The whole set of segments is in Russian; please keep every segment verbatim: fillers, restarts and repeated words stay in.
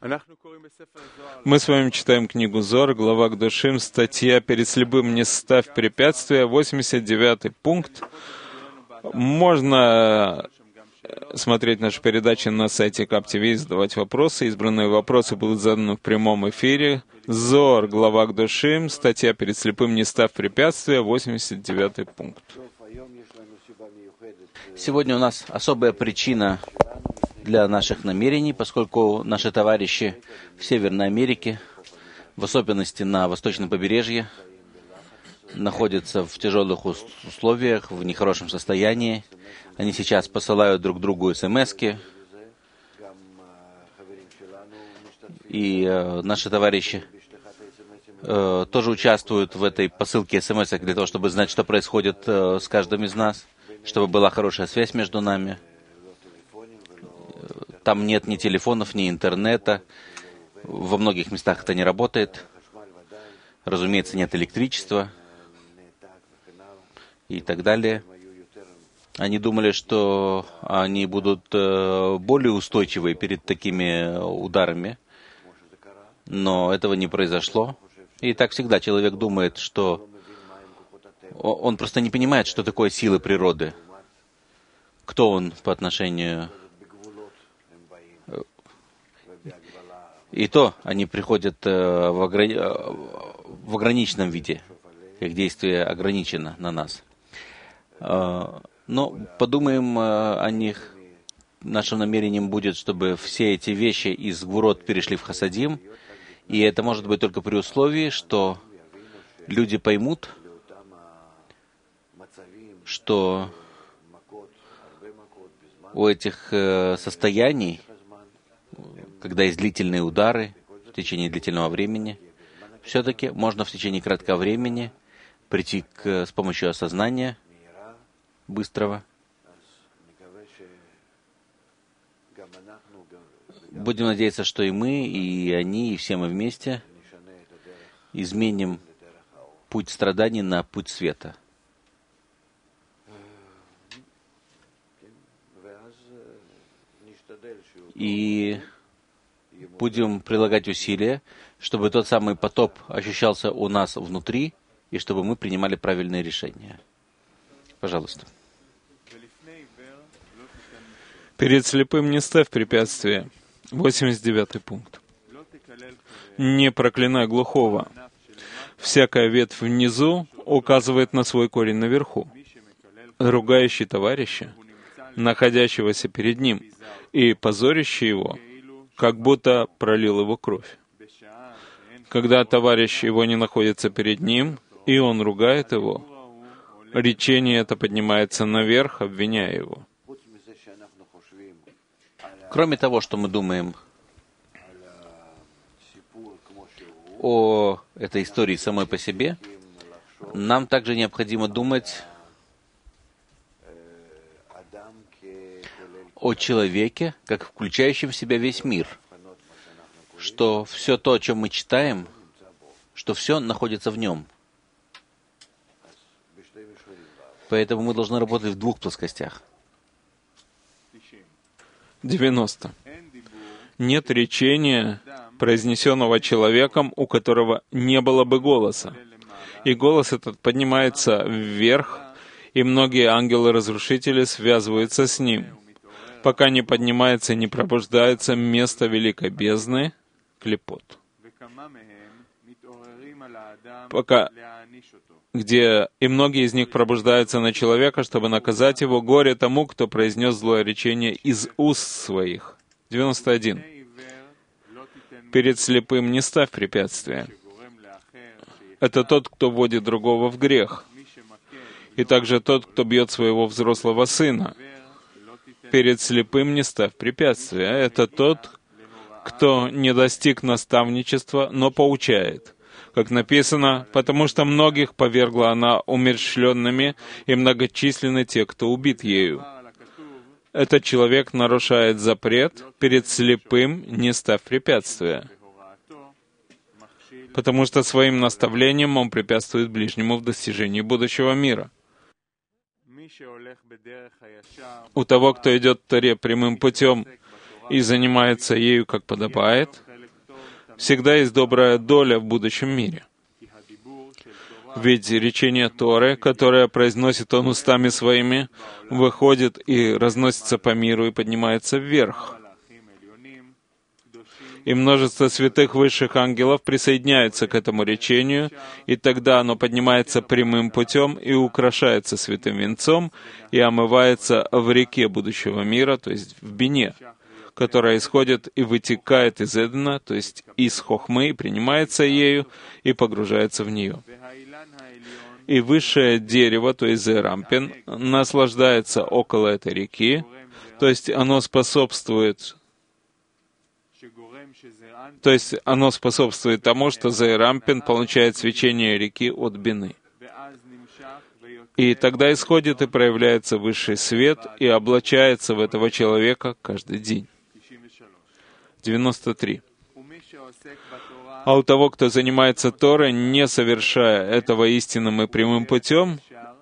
Мы с вами читаем книгу Зор, глава Кдушим, статья «Перед слепым не ставь препятствия», восемьдесят девятый пункт. Можно смотреть наши передачи на сайте Кап ти ви и задавать вопросы. Избранные вопросы будут заданы в прямом эфире. Зор, глава Кдушим, статья «Перед слепым не ставь препятствия», восемьдесят девятый пункт. Сегодня у нас особая причина для наших намерений, поскольку наши товарищи в Северной Америке, в особенности на восточном побережье, находятся в тяжелых условиях, в нехорошем состоянии. Они сейчас посылают друг другу смски. И э, наши товарищи э, тоже участвуют в этой посылке смс для того, чтобы знать, что происходит э, с каждым из нас, чтобы была хорошая связь между нами. Там нет ни телефонов, ни интернета. Во многих местах это не работает. Разумеется, нет электричества и так далее. Они думали, что они будут более устойчивы перед такими ударами, но этого не произошло. И так всегда человек думает, что он просто не понимает, что такое силы природы. Кто он по отношению... И то они приходят в, ограни... в ограниченном виде, как действие ограничено на нас. Но подумаем о них. Нашим намерением будет, чтобы все эти вещи из гвурот перешли в хасадим. И это может быть только при условии, что люди поймут, что у этих состояний, когда есть длительные удары в течение длительного времени, все-таки можно в течение краткого времени прийти к, с помощью осознания быстрого. Будем надеяться, что и мы, и они, и все мы вместе изменим путь страданий на путь света. И будем прилагать усилия, чтобы тот самый потоп ощущался у нас внутри, и чтобы мы принимали правильные решения. Пожалуйста. Перед слепым не ставь препятствия. восемьдесят девятый пункт. Не проклинай глухого. Всякая ветвь внизу указывает на свой корень наверху. Ругающий товарища, находящегося перед ним, и позорящий его, как будто пролил его кровь. Когда товарищ его не находится перед ним, и он ругает его, речение это поднимается наверх, обвиняя его. Кроме того, что мы думаем о этой истории самой по себе, нам также необходимо думать о человеке, как включающем в себя весь мир, что все то, о чем мы читаем, что все находится в нем. Поэтому мы должны работать в двух плоскостях. девяносто. Нет речения, произнесенного человеком, у которого не было бы голоса. И голос этот поднимается вверх, и многие ангелы-разрушители связываются с ним, пока не поднимается и не пробуждается место великой бездны, клипот. Пока, где и многие из них пробуждаются на человека, чтобы наказать его, горе тому, кто произнес злое речение из уст своих. девяносто один. Перед слепым не ставь препятствия. Это тот, кто вводит другого в грех. И также тот, кто бьет своего взрослого сына. Перед слепым не ставь препятствия. Это тот, кто не достиг наставничества, но поучает. Как написано, потому что многих повергла она умерщвленными, и многочисленны те, кто убит ею. Этот человек нарушает запрет, перед слепым не ставь препятствия, потому что своим наставлением он препятствует ближнему в достижении будущего мира. У того, кто идет в Торе прямым путем и занимается ею, как подобает, всегда есть добрая доля в будущем мире. Ведь речение Торы, которое произносит он устами своими, выходит и разносится по миру и поднимается вверх. И множество святых высших ангелов присоединяются к этому речению, и тогда оно поднимается прямым путем и украшается святым венцом, и омывается в реке будущего мира, то есть в Бине, которая исходит и вытекает из Эдена, то есть из Хохмы, и принимается ею и погружается в нее. И высшее дерево, то есть Зерампин, наслаждается около этой реки, то есть оно способствует То есть оно способствует тому, что Зерампин получает свечение реки от Бины. И тогда исходит и проявляется высший свет и облачается в этого человека каждый день. девяносто три. А у того, кто занимается Торой, не совершая этого истинным и прямым путем,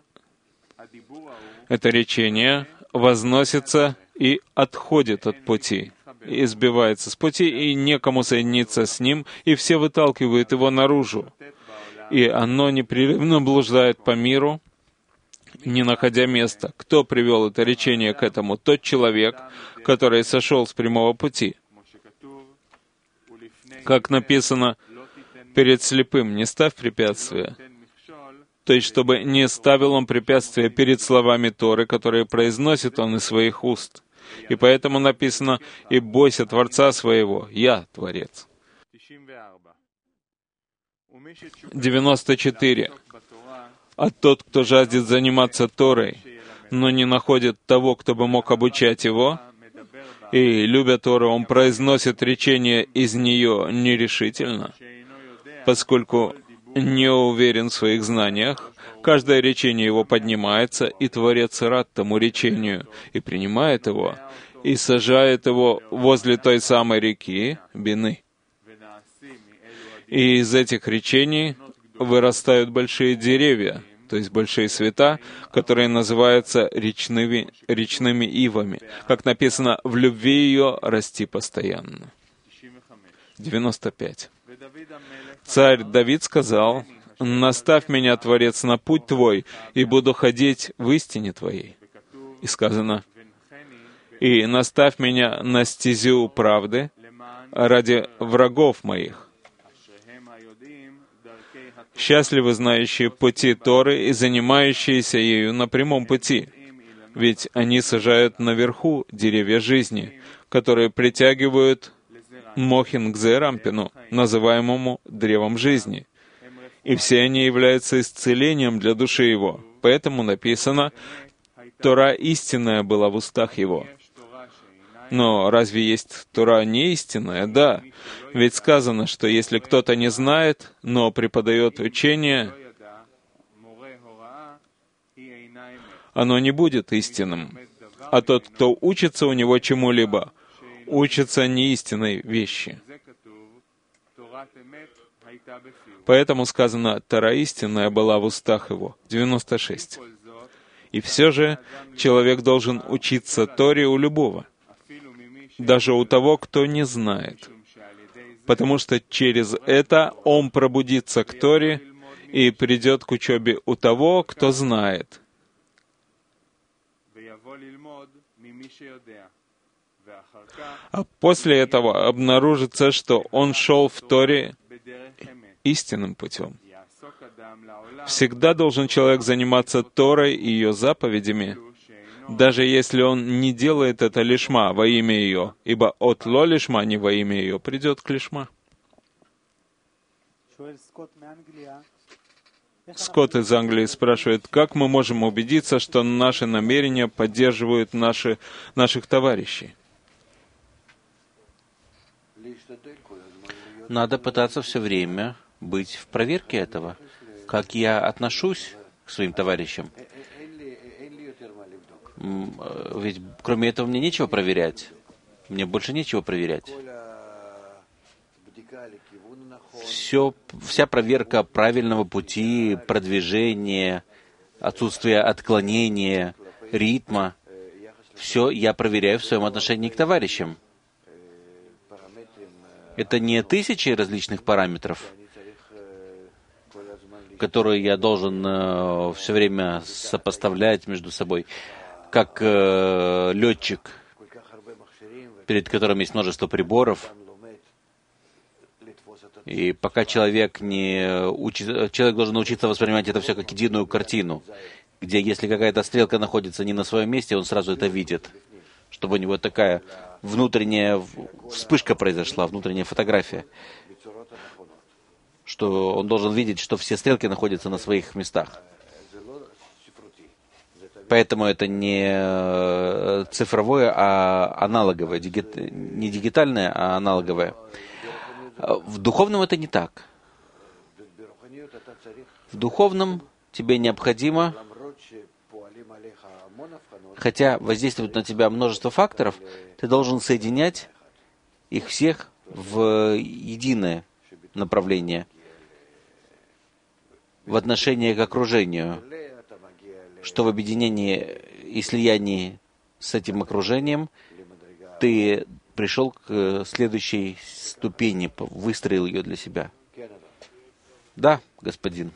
это речение возносится и отходит от пути, и сбивается с пути, и некому соединиться с ним, и все выталкивают его наружу. И оно непрерывно блуждает по миру, не находя места. Кто привел это речение к этому? Тот человек, который сошел с прямого пути. Как написано, перед слепым не ставь препятствия. То есть, чтобы не ставил он препятствия перед словами Торы, которые произносит он из своих уст. И поэтому написано, «И бойся Творца своего, я Творец». девяносто четыре. А тот, кто жаждет заниматься Торой, но не находит того, кто бы мог обучать его, и, любя Тору, он произносит речение из нее нерешительно, поскольку не уверен в своих знаниях, каждое речение его поднимается, и Творец рад тому речению, и принимает его, и сажает его возле той самой реки Бины. И из этих речений вырастают большие деревья, то есть большие света, которые называются речными, речными ивами. Как написано, «В любви ее расти постоянно». девяносто пять. Царь Давид сказал, «Наставь меня, Творец, на путь Твой, и буду ходить в истине Твоей». И сказано, «И наставь меня на стезю правды ради врагов моих». Счастливы знающие пути Торы и занимающиеся ею на прямом пути, ведь они сажают наверху деревья жизни, которые притягивают Мохин к Зерампину, называемому древом жизни. И все они являются исцелением для души его. Поэтому написано, «Тора истинная была в устах его». Но разве есть Тора не истинная? Да. Ведь сказано, что если кто-то не знает, но преподает учение, оно не будет истинным. А тот, кто учится у него чему-либо, учится неистинной вещи. Поэтому сказано, Тора истинная была в устах его. девяносто шесть. И все же человек должен учиться Торе у любого, даже у того, кто не знает. Потому что через это он пробудится к Торе и придет к учебе у того, кто знает. А после этого обнаружится, что он шел в Торе истинным путем. Всегда должен человек заниматься Торой и ее заповедями, даже если он не делает это лишма во имя ее, ибо от ло лишма, не во имя ее, придет к лишма. Скотт из Англии спрашивает, как мы можем убедиться, что наши намерения поддерживают наши, наших товарищей? Надо пытаться все время быть в проверке этого, как я отношусь к своим товарищам. Ведь кроме этого мне нечего проверять. Мне больше нечего проверять. Все, вся проверка правильного пути, продвижения, отсутствия отклонения, ритма, все я проверяю в своем отношении к товарищам. Это не тысячи различных параметров, которые я должен э, все время сопоставлять между собой, как э, летчик, перед которым есть множество приборов. И пока человек не учит, человек должен научиться воспринимать это все как единую картину, где если какая-то стрелка находится не на своем месте, он сразу это видит, чтобы у него такая внутренняя вспышка произошла, внутренняя фотография, что он должен видеть, что все стрелки находятся на своих местах. Поэтому это не цифровое, а аналоговое, дигит... не дигитальное, а аналоговое. В духовном это не так. В духовном тебе необходимо, хотя воздействует на тебя множество факторов, ты должен соединять их всех в единое направление, в отношении к окружению, что в объединении и слиянии с этим окружением ты пришел к следующей ступени, выстроил ее для себя. Да, господин.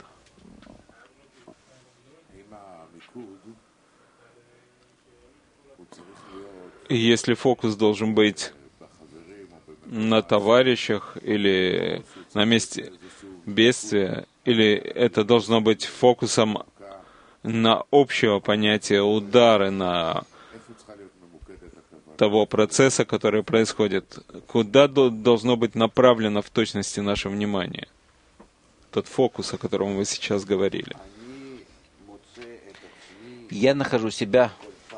Если фокус должен быть на товарищах или на месте бедствия, или это должно быть фокусом на общего понятия удары, на того процесса, который происходит, куда должно быть направлено в точности наше внимание? Тот фокус, о котором вы сейчас говорили. Я нахожу себя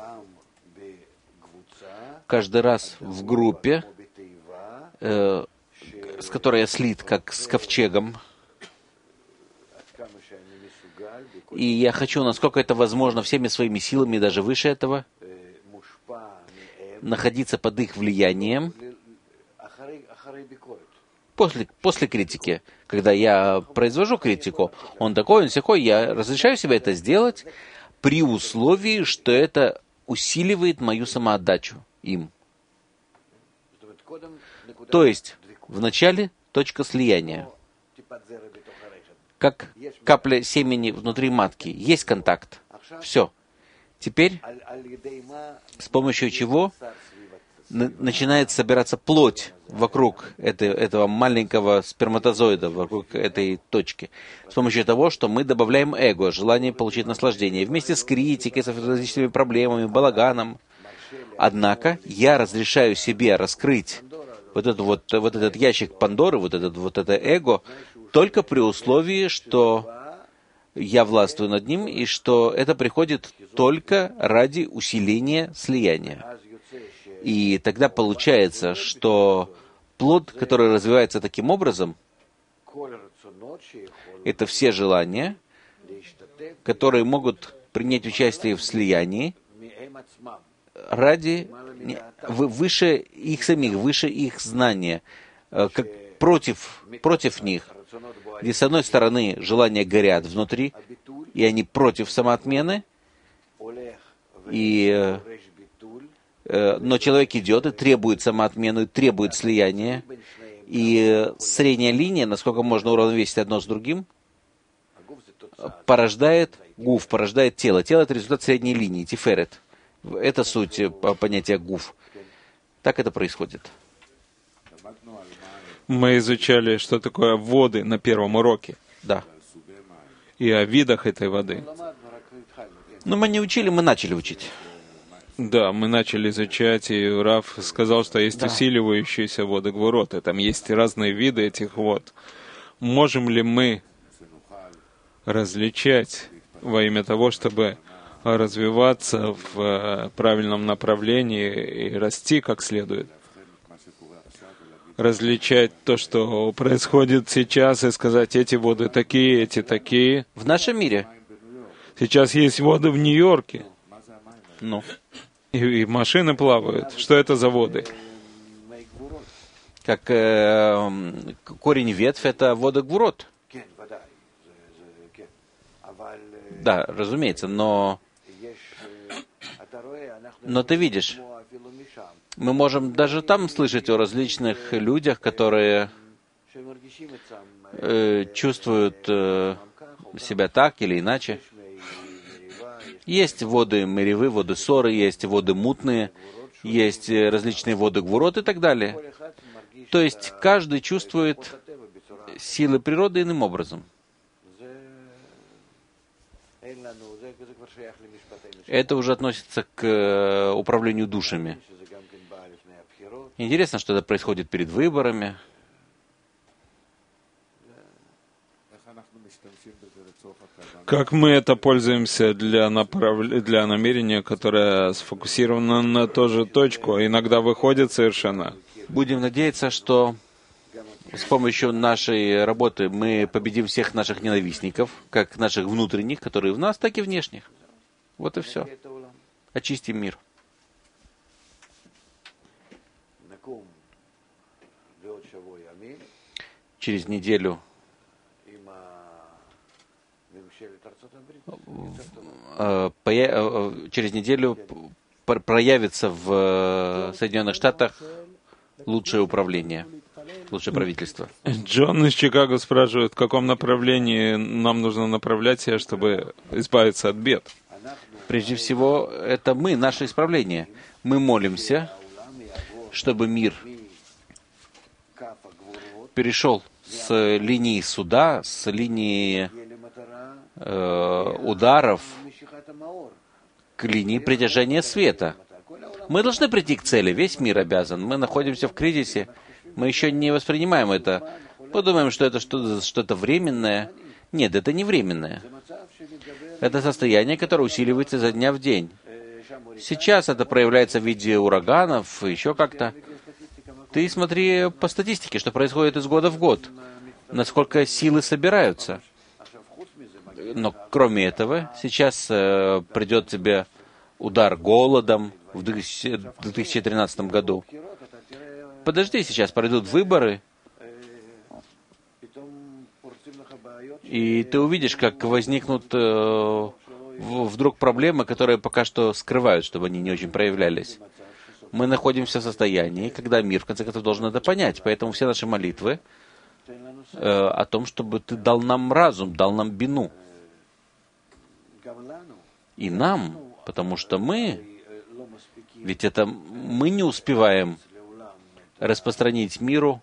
каждый раз в группе, э, с которой я слит, как с ковчегом. И я хочу, насколько это возможно, всеми своими силами, даже выше этого, находиться под их влиянием после, после критики. Когда я произвожу критику, он такой, он сякой, я разрешаю себе это сделать при условии, что это усиливает мою самоотдачу им. То есть, вначале точка слияния. Как капля семени внутри матки. Есть контакт. Все. Теперь, с помощью чего начинает собираться плоть вокруг этой, этого маленького сперматозоида, вокруг этой точки. С помощью того, что мы добавляем эго, желание получить наслаждение. Вместе с критикой, с различными проблемами, балаганом. Однако я разрешаю себе раскрыть вот этот, вот, вот этот ящик Пандоры, вот, этот, вот это эго, только при условии, что я властвую над ним, и что это приходит только ради усиления слияния. И тогда получается, что плод, который развивается таким образом, это все желания, которые могут принять участие в слиянии ради выше их самих, выше их знания, как против, против них. Где, с одной стороны, желания горят внутри, и они против самоотмены, и, э, но человек идет и требует самоотмену, и требует слияния, и средняя линия, насколько можно уравновесить одно с другим, порождает гуф, порождает тело. Тело — это результат средней линии, тиферет. Это суть понятия гуф. Так это происходит. Мы изучали, что такое воды на первом уроке. Да. И о видах этой воды. Но мы не учили, мы начали учить. Да, мы начали изучать, и Рав сказал, что есть Да. усиливающиеся воды гвуроты. Там есть разные виды этих вод. Можем ли мы различать во имя того, чтобы развиваться в правильном направлении и расти как следует? Различать то, что происходит сейчас, и сказать, эти воды такие, эти такие. В нашем мире. Сейчас есть воды в Нью-Йорке. Ну. И, и машины плавают. Что это за воды? Как э, корень ветвь — это вода гвурот. Да, разумеется, но... Но ты видишь, Мы можем даже там слышать о различных людях, которые э, чувствуют э, себя так или иначе. Есть воды меривы, воды ссоры, есть воды мутные, есть различные воды гвурот и так далее. То есть каждый чувствует силы природы иным образом. Это уже относится к управлению душами. Интересно, что это происходит перед выборами. Как мы это пользуемся для, направ... для намерения, которое сфокусировано на ту же точку, а иногда выходит совершенно. Будем надеяться, что с помощью нашей работы мы победим всех наших ненавистников, как наших внутренних, которые в нас, так и внешних. Вот и все. Очистим мир. Через неделю через неделю проявится в Соединенных Штатах лучшее управление, лучшее правительство. Джон из Чикаго спрашивает, в каком направлении нам нужно направлять себя, чтобы избавиться от бед. Прежде всего, это мы, наше исправление. Мы молимся, чтобы мир перешел с линии суда, с линии э, ударов к линии притяжения света. Мы должны прийти к цели, весь мир обязан. Мы находимся в кризисе, мы еще не воспринимаем это. Подумаем, что это что-то, что-то временное. Нет, это не временное. Это состояние, которое усиливается изо дня в день. Сейчас это проявляется в виде ураганов, еще как-то. Ты смотри по статистике, что происходит из года в год, насколько силы собираются. Но кроме этого, сейчас э, придет тебе удар голодом в две тысячи тринадцатом году. Подожди, сейчас пройдут выборы, и ты увидишь, как возникнут э, вдруг проблемы, которые пока что скрывают, чтобы они не очень проявлялись. Мы находимся в состоянии, когда мир, в конце концов, должен это понять. Поэтому все наши молитвы э, о том, чтобы ты дал нам разум, дал нам бину. И нам, потому что мы, ведь это мы не успеваем распространить миру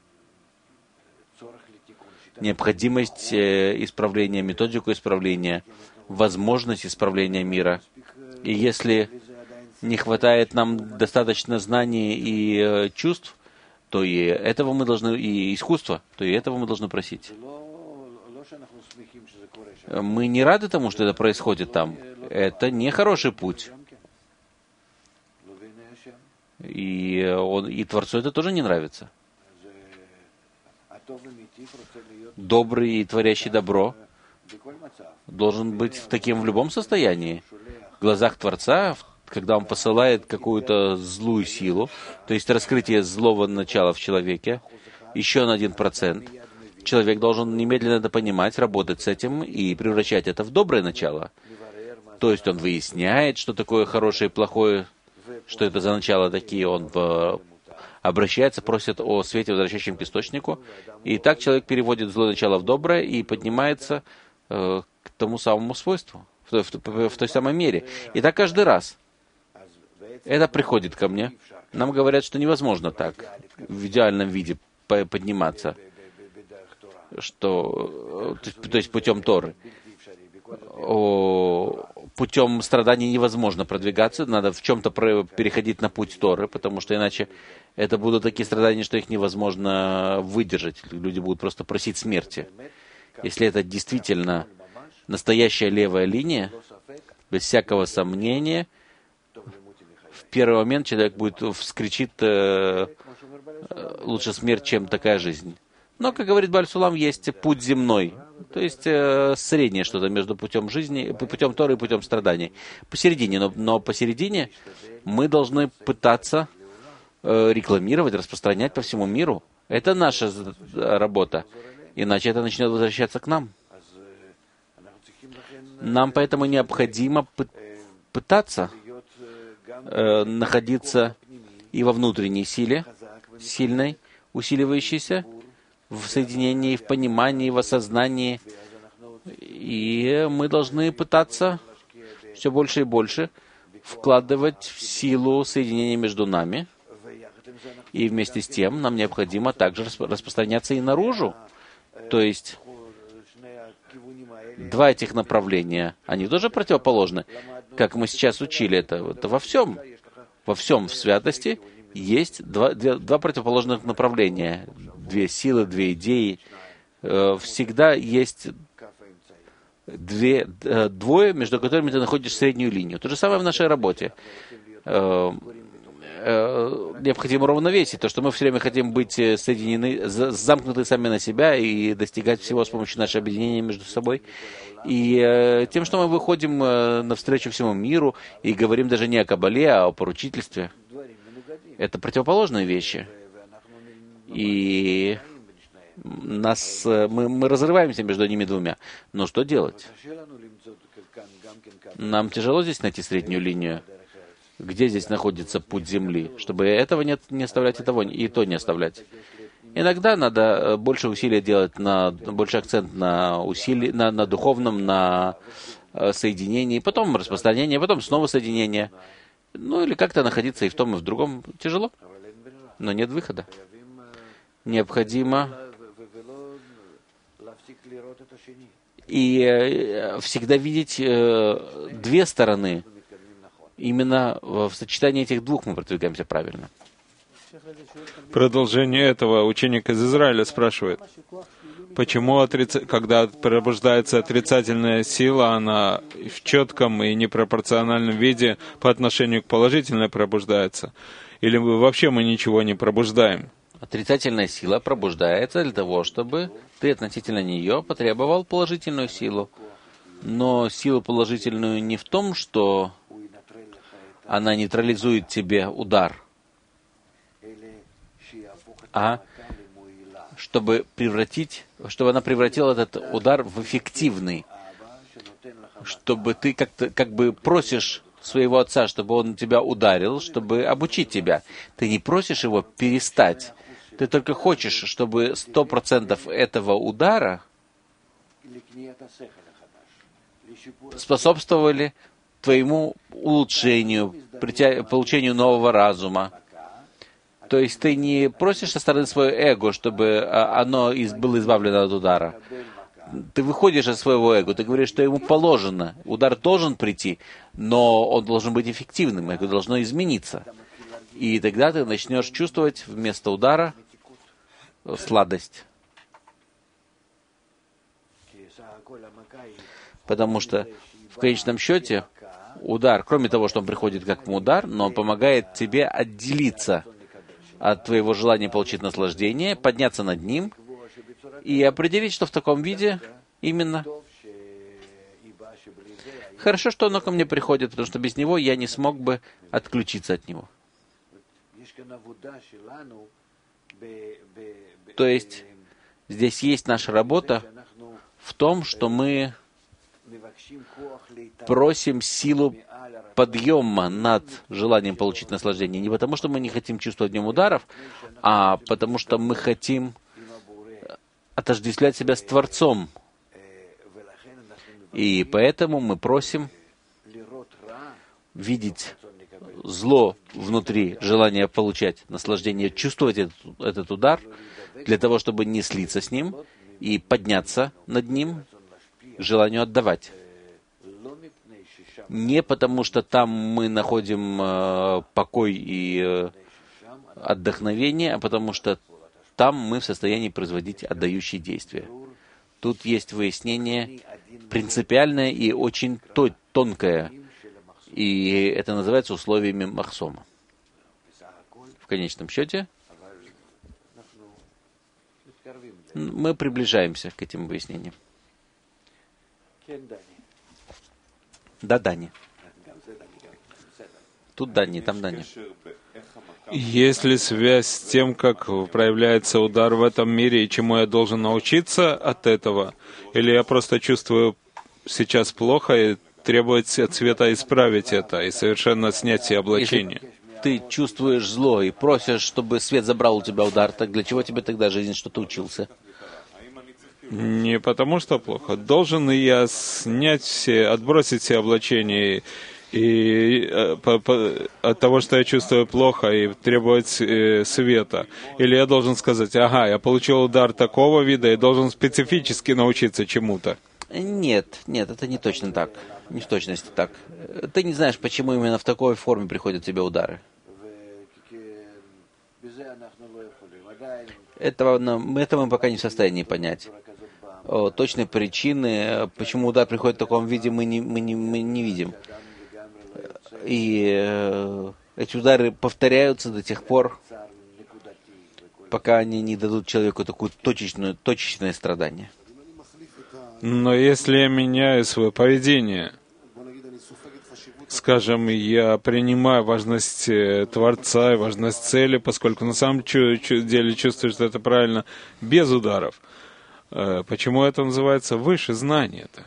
необходимость э, исправления, методику исправления, возможность исправления мира. И если не хватает нам достаточно знаний и э, чувств, то и этого мы должны, и искусства, то и этого мы должны просить. Мы не рады тому, что это происходит там. Это не хороший путь. И, он, и Творцу это тоже не нравится. Добрый и творящий добро должен быть таким в любом состоянии. В глазах Творца, когда Он посылает какую-то злую силу, то есть раскрытие злого начала в человеке, еще на один процент, человек должен немедленно это понимать, работать с этим и превращать это в доброе начало. То есть он выясняет, что такое хорошее и плохое, что это за начало такие, он в... обращается, просит о свете, возвращающем к источнику, и так человек переводит злое начало в доброе и поднимается э, к тому самому свойству, в, в, в, в той самой мере. И так каждый раз. Это приходит ко мне. Нам говорят, что невозможно так в идеальном виде подниматься, что, то, то есть путем Торы. О, путем страданий невозможно продвигаться, надо в чем-то переходить на путь Торы, потому что иначе это будут такие страдания, что их невозможно выдержать. Люди будут просто просить смерти. Если это действительно настоящая левая линия, без всякого сомнения, в первый момент человек будет вскричит э, лучше смерть, чем такая жизнь. Но, как говорит Бааль Сулам, есть путь земной, то есть э, среднее что-то между путем жизни, путем Торы и путем страданий. Посередине, но, но посередине мы должны пытаться э, рекламировать, распространять по всему миру. Это наша работа. Иначе это начнет возвращаться к нам. Нам поэтому необходимо пытаться э, находиться и во внутренней силе, сильной, усиливающейся, в соединении, в понимании, в осознании. И мы должны пытаться все больше и больше вкладывать в силу соединения между нами. И вместе с тем нам необходимо также распространяться и наружу. То есть два этих направления, они тоже противоположны. Как мы сейчас учили это, это во всем. Во всем в святости есть два, две, два противоположных направления. Две силы, две идеи. Всегда есть две, двое, между которыми ты находишь среднюю линию. То же самое в нашей работе. Необходимо равновесие. То, что мы все время хотим быть соединены, замкнуты сами на себя и достигать всего с помощью нашего объединения между собой. И тем, что мы выходим навстречу всему миру и говорим даже не о Кабале, а о поручительстве, это противоположные вещи. И нас, мы, мы разрываемся между ними двумя. Но что делать? Нам тяжело здесь найти среднюю линию. Где здесь находится путь Земли? Чтобы этого не, не оставлять, и того, и то не оставлять. Иногда надо больше усилий делать, на, больше акцент на, усилий, на, на духовном, на соединении, потом распространение, потом снова соединение. Ну или как-то находиться и в том, и в другом. Тяжело, но нет выхода. Необходимо и всегда видеть две стороны. Именно в сочетании этих двух мы продвигаемся правильно. Продолжение этого ученик из Израиля спрашивает, почему, отриц... когда пробуждается отрицательная сила, она в четком и непропорциональном виде по отношению к положительной пробуждается? Или вообще мы ничего не пробуждаем? Отрицательная сила пробуждается для того, чтобы ты относительно нее потребовал положительную силу. Но силу положительную не в том, что она нейтрализует тебе удар, а чтобы превратить, чтобы она превратила этот удар в эффективный, чтобы ты как-то как бы просишь своего отца, чтобы он тебя ударил, чтобы обучить тебя. Ты не просишь его перестать, ты только хочешь, чтобы сто процентов этого удара способствовали твоему улучшению, получению нового разума. То есть ты не просишь со стороны своего эго, чтобы оно было избавлено от удара. Ты выходишь от своего эго, ты говоришь, что ему положено. Удар должен прийти, но он должен быть эффективным, эго должно измениться. И тогда ты начнешь чувствовать вместо удара сладость. Потому что в конечном счете удар, кроме того, что он приходит как удар, но он помогает тебе отделиться от твоего желания получить наслаждение, подняться над ним и определить, что в таком виде именно. Хорошо, что оно ко мне приходит, потому что без него я не смог бы отключиться от него. То есть здесь есть наша работа в том, что мы просим силу подъема над желанием получить наслаждение. Не потому, что мы не хотим чувствовать в нем ударов, а потому, что мы хотим отождествлять себя с Творцом. И поэтому мы просим видеть зло внутри, желание получать наслаждение, чувствовать этот, этот удар, для того, чтобы не слиться с ним и подняться над ним, желанию отдавать. Не потому, что там мы находим э, покой и э, отдохновение, а потому что там мы в состоянии производить отдающие действия. Тут есть выяснение принципиальное и очень то- тонкое, и это называется условиями махсома. В конечном счете, мы приближаемся к этим выяснениям. Да, Дани. Тут Дани, там Дани. Есть ли связь с тем, как проявляется удар в этом мире, и чему я должен научиться от этого? Или я просто чувствую сейчас плохо, и требовать от света исправить это и совершенно снять все облачения. Если ты чувствуешь зло и просишь, чтобы свет забрал у тебя удар, так для чего тебе тогда жизнь, что ты учился? Не потому что плохо. Должен ли я снять все, отбросить все облачения и э, по, по, от того, что я чувствую плохо, и требовать э, света? Или я должен сказать, ага, я получил удар такого вида и должен специфически научиться чему-то? Нет, нет, это не точно так. Не в точности так. Ты не знаешь, почему именно в такой форме приходят тебе удары. Этого, этого мы пока не в состоянии понять. О, точной причины, почему удар приходит в таком виде, мы не, мы не, мы не видим. И э, эти удары повторяются до тех пор, пока они не дадут человеку такую точечную, точечное страдание. Но если я меняю свое поведение, скажем, я принимаю важность Творца и важность цели, поскольку на самом деле чувствую, что это правильно, без ударов. Почему это называется выше знания-то?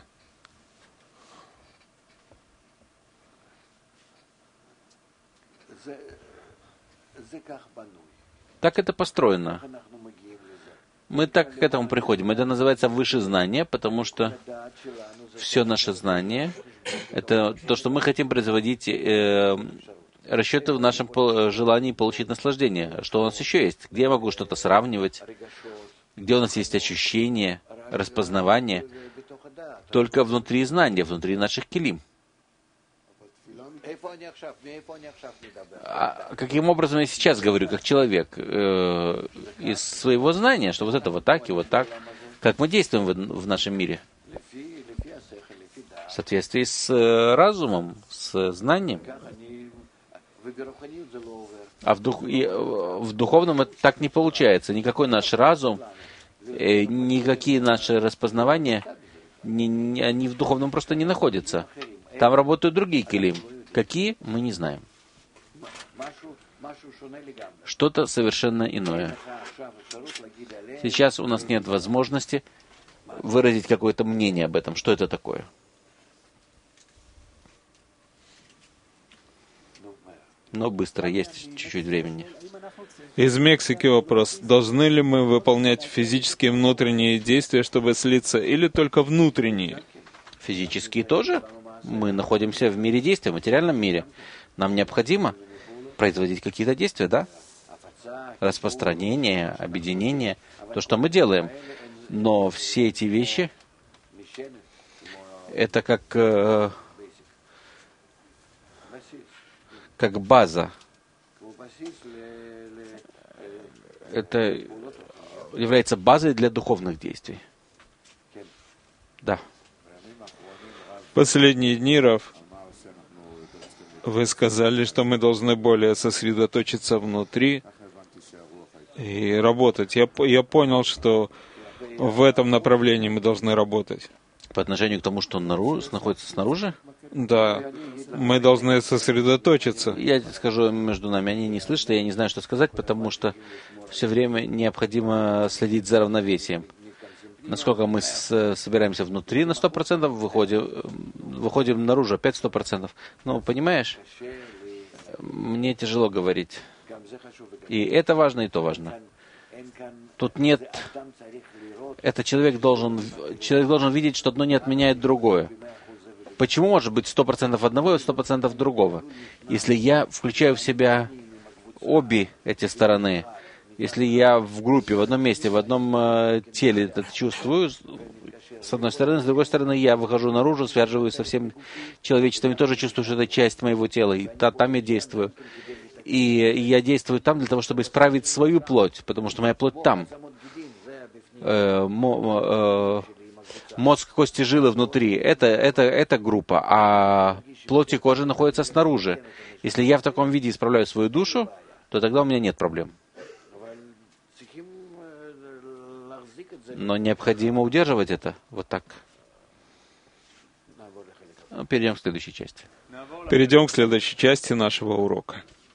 Так это построено. Мы так к этому приходим. Это называется выше знание, потому что все наше знание — это то, что мы хотим производить э, расчеты в нашем желании получить наслаждение. Что у нас еще есть? Где я могу что-то сравнивать? Где у нас есть ощущение, распознавание? Только внутри знания, внутри наших килим. А каким образом я сейчас говорю, как человек, э, из своего знания, что вот это вот так и вот так, как мы действуем в, в нашем мире? В соответствии с э, разумом, с знанием. А в, дух, и, в духовном это так не получается. Никакой наш разум, э, никакие наши распознавания, не, не, они в духовном просто не находятся. Там работают другие килим. Какие, мы не знаем. Что-то совершенно иное. Сейчас у нас нет возможности выразить какое-то мнение об этом. Что это такое? Но быстро, есть чуть-чуть времени. Из Мексики вопрос. Должны ли мы выполнять физические внутренние действия, чтобы слиться, или только внутренние? Физические тоже? Мы находимся в мире действия, в материальном мире. Нам необходимо производить какие-то действия, да? Распространение, объединение, то, что мы делаем. Но все эти вещи, это как, э, как база. Это является базой для духовных действий. Да. Последние дни, Рав, вы сказали, что мы должны более сосредоточиться внутри и работать. Я, я понял, что в этом направлении мы должны работать. По отношению к тому, что он наружу, находится снаружи? Да, мы должны сосредоточиться. Я скажу между нами, они не слышат, я не знаю, что сказать, потому что все время необходимо следить за равновесием. Насколько мы с, собираемся внутри на сто процентов, выходим, выходим наружу опять сто процентов. Ну, понимаешь, мне тяжело говорить. И это важно, и то важно. Тут нет... Это человек должен, человек должен видеть, что одно не отменяет другое. Почему может быть сто процентов одного и сто процентов другого? Если я включаю в себя обе эти стороны, если я в группе, в одном месте, в одном э, теле это чувствую, с одной стороны, с другой стороны, я выхожу наружу, связываюсь со всем человечеством и тоже чувствую, что это часть моего тела, и та, там я действую. И, и я действую там для того, чтобы исправить свою плоть, потому что моя плоть там. Э, мо, э, мозг, кости, жилы внутри, это, это, это группа, а плоть и кожа находятся снаружи. Если я в таком виде исправляю свою душу, то тогда у меня нет проблем. Но необходимо удерживать это вот так. Перейдем к следующей части. Перейдем к следующей части нашего урока.